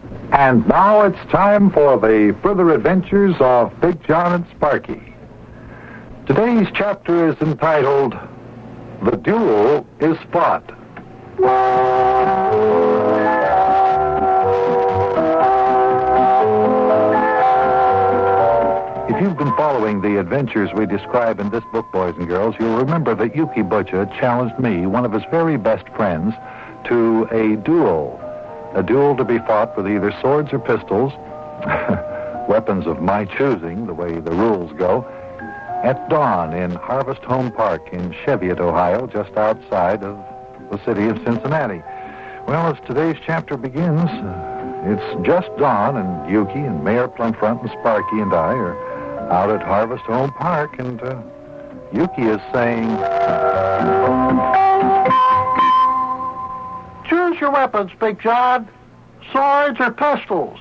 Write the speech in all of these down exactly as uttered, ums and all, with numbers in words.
And now it's time for the further adventures of Big John and Sparky. Today's chapter is entitled, The Duel is Fought. If you've been following the adventures we describe in this book, boys and girls, you'll remember that Yuki Butcher challenged me, one of his very best friends, to a duel. A duel to be fought with either swords or pistols, weapons of my choosing, the way the rules go, at dawn in Harvest Home Park in Cheviot, Ohio, just outside of the city of Cincinnati. Well, as today's chapter begins, uh, it's just dawn, and Yuki and Mayor Plumfront and Sparky and I are out at Harvest Home Park, and uh, Yuki is saying... Choose your weapons, Big John. Swords or pistols?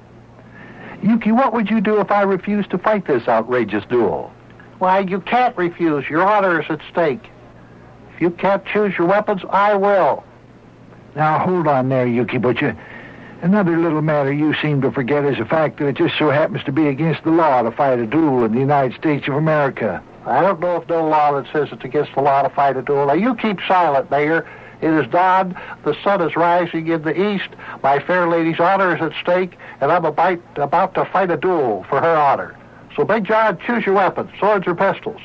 Yuki, what would you do if I refused to fight this outrageous duel? Why, you can't refuse. Your honor is at stake. If you can't choose your weapons, I will. Now, hold on there, Yuki Butcher. Another little matter you seem to forget is the fact that it just so happens to be against the law to fight a duel in the United States of America. I don't know of no law that says it's against the law to fight a duel. Now, you keep silent, Mayor. It is dawn, the sun is rising in the east, my fair lady's honor is at stake, and I'm about, about to fight a duel for her honor. So, Big John, choose your weapons, swords or pistols.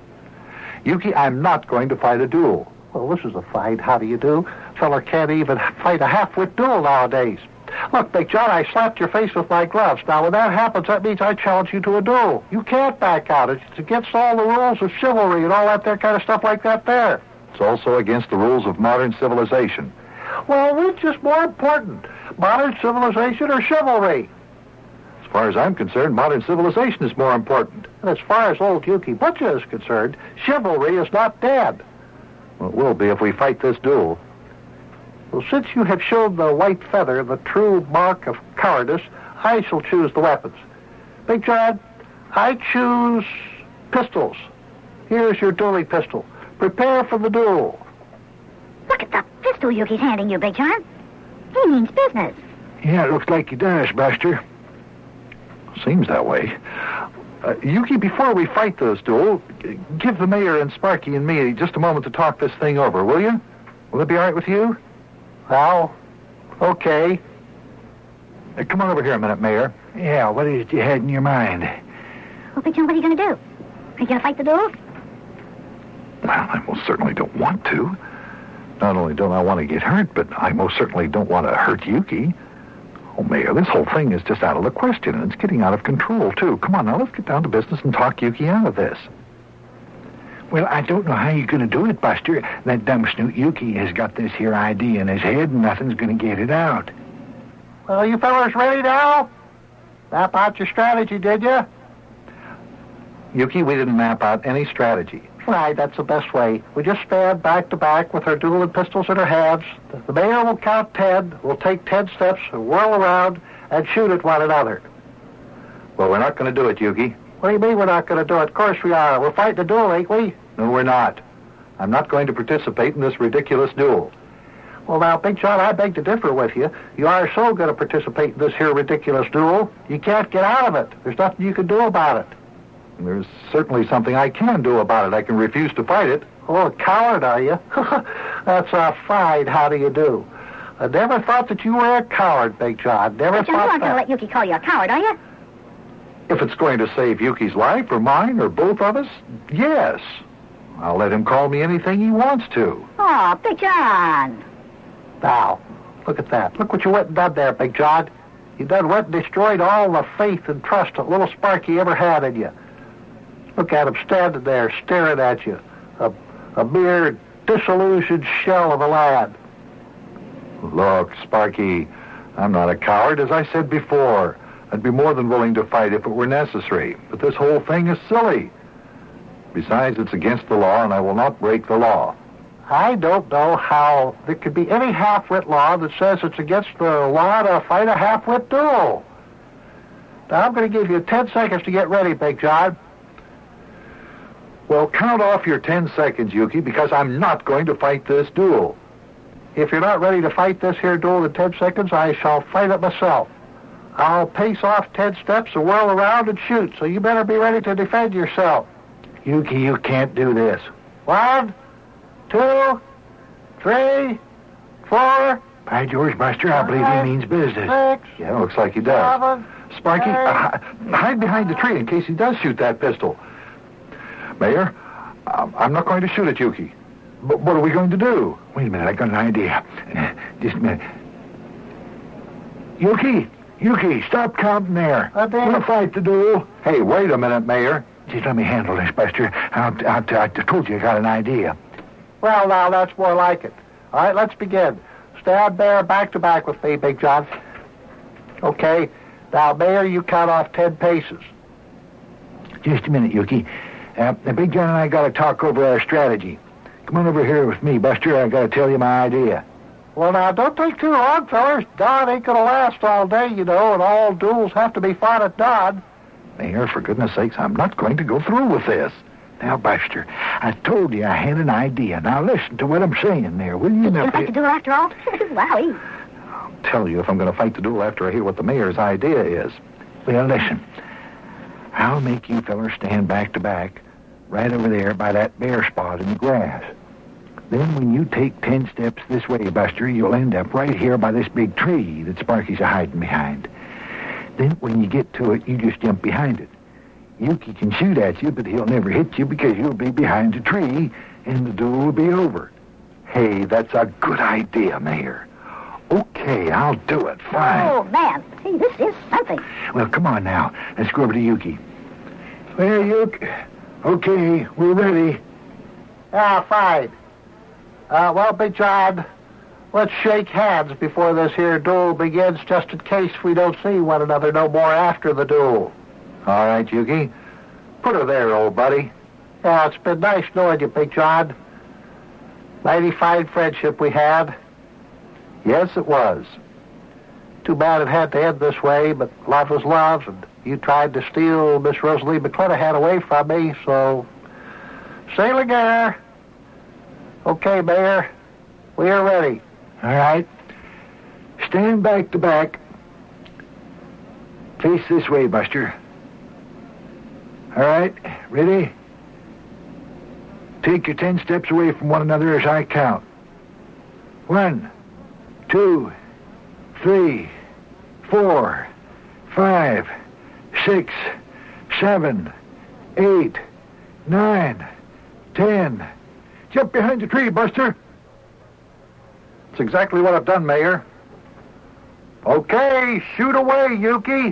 Yuki, I'm not going to fight a duel. Well, this is a fight. How do you do? Feller can't even fight a half-wit duel nowadays. Look, Big John, I slapped your face with my gloves. Now, when that happens, that means I challenge you to a duel. You can't back out. It's against all the rules of chivalry and all that there kind of stuff like that there. It's also against the rules of modern civilization. Well, which is more important, modern civilization or chivalry? As far as I'm concerned, modern civilization is more important. And as far as old Yuki Butcher is concerned, chivalry is not dead. Well, it will be if we fight this duel. Well, since you have shown the white feather, the true mark of cowardice, I shall choose the weapons. Big John, I choose pistols. Here's your dueling pistol. Prepare for the duel. Look at the pistol Yuki's handing you, Big John. He means business. Yeah, it looks like he does, Buster. Seems that way. Uh, Yuki, before we fight this duel, give the mayor and Sparky and me just a moment to talk this thing over, will you? Will that be all right with you? Well, okay. Uh, come on over here a minute, Mayor. Yeah, what is it you had in your mind? Well, Big John, what are you going to do? Are you going to fight the duel? Well, I most certainly don't want to. Not only don't I want to get hurt, but I most certainly don't want to hurt Yuki. Oh, Mayor, this whole thing is just out of the question, and it's getting out of control, too. Come on, now, let's get down to business and talk Yuki out of this. Well, I don't know how you're going to do it, Buster. That dumb snoot Yuki has got this here idea in his head, and nothing's going to get it out. Well, you fellas ready now? Map out your strategy, did you? Yuki, we didn't map out any strategy. Right, that's the best way. We just stand back to back with our dueling pistols in our hands. The mayor will count ten, we'll take ten steps, and whirl around, and shoot at one another. Well, we're not going to do it, Yuki. What do you mean we're not going to do it? Of course we are. We're fighting a duel, ain't we? No, we're not. I'm not going to participate in this ridiculous duel. Well, now, Big John, I beg to differ with you. You are so going to participate in this here ridiculous duel, you can't get out of it. There's nothing you can do about it. There's certainly something I can do about it. I can refuse to fight it. Oh, a coward, are you? That's a fine how do you do. I never thought that you were a coward, Big John. Never Big John, you thought aren't going to that. let Yuki call you a coward, are you? If it's going to save Yuki's life or mine or both of us, yes. I'll let him call me anything he wants to. Oh, Big John. Now, look at that. Look what you went and done there, Big John. You done went and destroyed all the faith and trust that little Sparky ever had in you. Look at him standing there, staring at you. A, a mere disillusioned shell of a lad. Look, Sparky, I'm not a coward, as I said before. I'd be more than willing to fight if it were necessary. But this whole thing is silly. Besides, it's against the law, and I will not break the law. I don't know how there could be any half-wit law that says it's against the law to fight a half-wit duel. Now, I'm going to give you ten seconds to get ready, Big John. Well, count off your ten seconds, Yuki, because I'm not going to fight this duel. If you're not ready to fight this here duel in ten seconds, I shall fight it myself. I'll pace off ten steps and whirl around and shoot, so you better be ready to defend yourself. Yuki, you can't do this. One, two, three, four. By George, Buster, I believe he means business. Six, Yeah, looks like he does. seven, Sparky, eight. uh, hide behind the tree in case he does shoot that pistol. Mayor, um, I'm not going to shoot at Yuki. But what are we going to do? Wait a minute, I got an idea. Uh, Just a minute. Yuki, Yuki, stop counting there. I did. We'll fight the duel. Hey, wait a minute, Mayor. Just let me handle this, Buster. I'll, I'll, I told you I got an idea. Well, now, that's more like it. All right, let's begin. Stand there back to back with me, Big John. Okay. Now, Mayor, you count off ten paces. Just a minute, Yuki. Uh, the Big John and I got to talk over our strategy. Come on over here with me, Buster. I got to tell you my idea. Well, now, don't take too long, fellers. Dawn ain't going to last all day, you know, and all duels have to be fought at dawn. Mayor, for goodness sakes, I'm not going to go through with this. Now, Buster, I told you I had an idea. Now, listen to what I'm saying there, will you? You Now, gonna fight the duel after all? Wowie. I'll tell you if I'm going to fight the duel after I hear what the mayor's idea is. Well, listen. I'll make you fellers stand back to back right over there by that bare spot in the grass. Then when you take ten steps this way, Buster, you'll end up right here by this big tree that Sparky's a-hiding behind. Then when you get to it, you just jump behind it. Yuki can shoot at you, but he'll never hit you because you'll be behind the tree, and the duel will be over. Hey, that's a good idea, Mayor. Okay, I'll do it. Fine. Oh, man. Hey, this is something. Well, come on now. Let's go over to Yuki. Well, Yuki. Okay, we're ready. Ah, fine. Uh, well, Big John, let's shake hands before this here duel begins, just in case we don't see one another no more after the duel. All right, Yuki. Put her there, old buddy. Yeah, it's been nice knowing you, Big John. Mighty fine friendship we had. Yes, it was. Too bad it had to end this way, but love is love, and you tried to steal Miss Rosalie McClanahan away from me, so... Sailing air. Okay, Mayor. We are ready. All right. Stand back to back. Face this way, Buster. All right, ready? Take your ten steps away from one another as I count. One, two, three, four, five, six, seven, eight, nine, ten. Jump behind the tree, Buster. It's exactly what I've done, Mayor. Okay, shoot away, Yuki.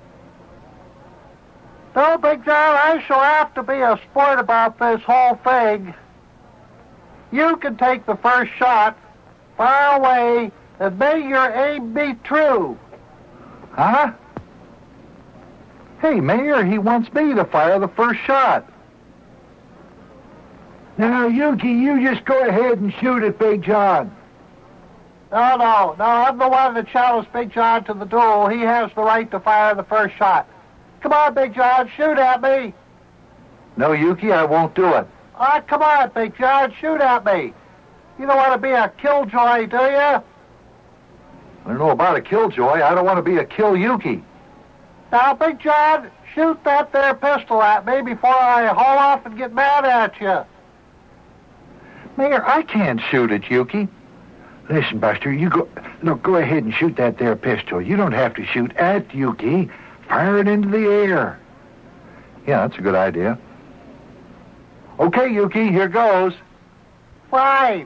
No, Big John, I shall have to be a sport about this whole thing. You can take the first shot, fire away, and may your aim be true. Huh? Hey, Mayor, he wants me to fire the first shot. Now, Yuki, you just go ahead and shoot at Big John. No, no, no, I'm the one that challenged Big John to the duel. He has the right to fire the first shot. Come on, Big John, shoot at me. No, Yuki, I won't do it. Ah, come on, Big John, shoot at me. You don't want to be a killjoy, do you? I don't know about a killjoy. I don't want to be a kill Yuki. Now, Big John, shoot that there pistol at me before I haul off and get mad at you. Mayor, I can't shoot at Yuki. Listen, Buster, you go... Look, go ahead and shoot that there pistol. You don't have to shoot at Yuki. Fire it into the air. Yeah, that's a good idea. Okay, Yuki, here goes. Fine.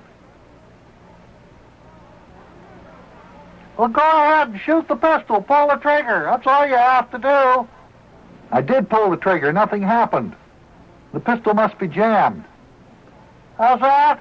Well, go ahead and shoot the pistol. Pull the trigger. That's all you have to do. I did pull the trigger. Nothing happened. The pistol must be jammed. How's that?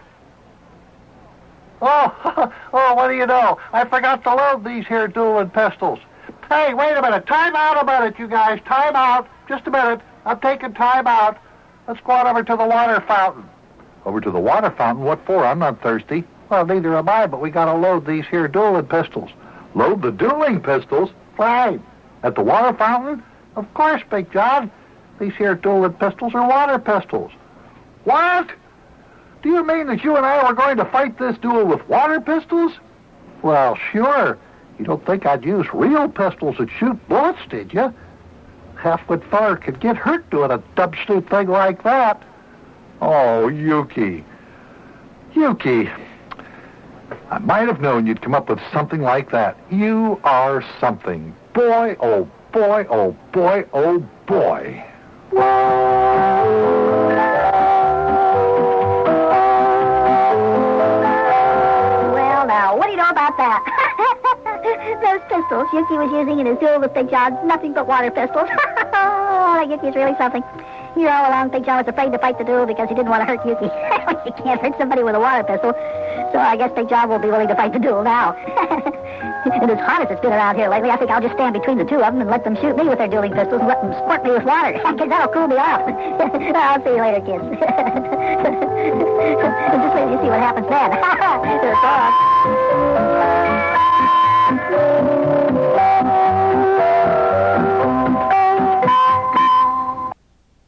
Oh, oh, what do you know? I forgot to load these here dueling pistols. Hey, wait a minute. Time out a minute, you guys. Time out. Just a minute. I'm taking time out. Let's go on over to the water fountain. Over to the water fountain? What for? I'm not thirsty. Well, neither am I, but we got to load these here dueling pistols. Load the dueling pistols? Fine. At the water fountain? Of course, Big John. These here dueling pistols are water pistols. What? Do you mean that you and I were going to fight this duel with water pistols? Well, sure. You don't think I'd use real pistols that shoot bullets, did you? Half-wit feller could get hurt doing a dub-snoot thing like that. Oh, Yukie. Yukie. I might have known you'd come up with something like that. You are something. Boy, oh boy, oh boy, oh boy. Well, now, what do you know about that? Those pistols Yukie was using in his duel with Big John, nothing but water pistols. Oh, Yukie's really something. Here all along, Big John was afraid to fight the duel because he didn't want to hurt Yukie. You can't hurt somebody with a water pistol, so I guess Big John will be willing to fight the duel now. And as hot as it's been around here lately, I think I'll just stand between the two of them and let them shoot me with their dueling pistols and let them squirt me with water, because that'll cool me off. I'll see you later, kids. Just wait till you see what happens then. They're gone.